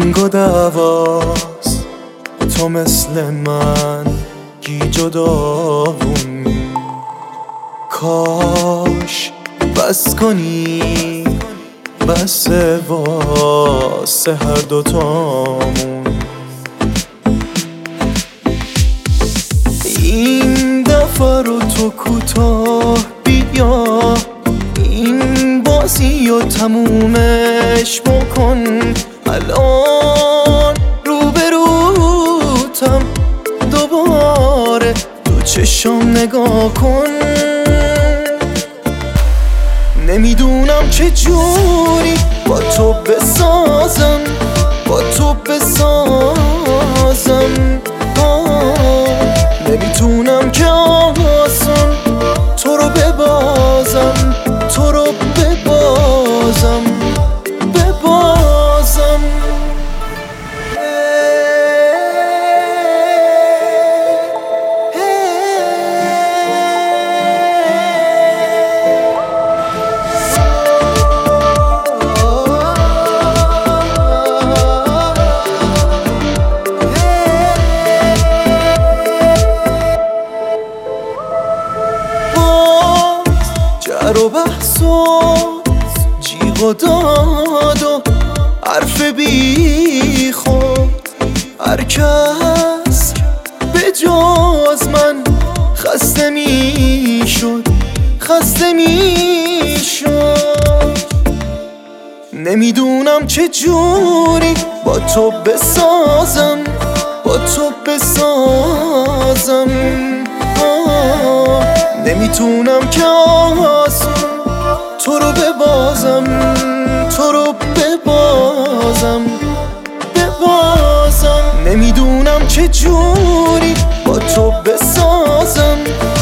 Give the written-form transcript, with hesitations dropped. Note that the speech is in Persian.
جنگ و دعواست، تو مثل من گیج و داغون. کاش بس کنی، بس واسه هر دوتامون. این دفعه رو تو کوتاه بیا، این بازی رو تمومش بکن. الان روبروتم، دوباره تو چشم نگاه کن. نمیدونم چه جوری با تو بسازم، با تو بسازم. نمیتونم که آسان تو رو ببازم، تو رو ببازم، ببازم. جر و بحث و جیغ و داد و حرف بی خود، هر کس به جز من خسته می شد، خسته می شد. نمیدونم چه جوری با تو بسازم، با تو بسازم. نمیتونم که آسون تو رو ببازم، تو رو ببازم، ببازم. نمیدونم چه جوری با تو بسازم،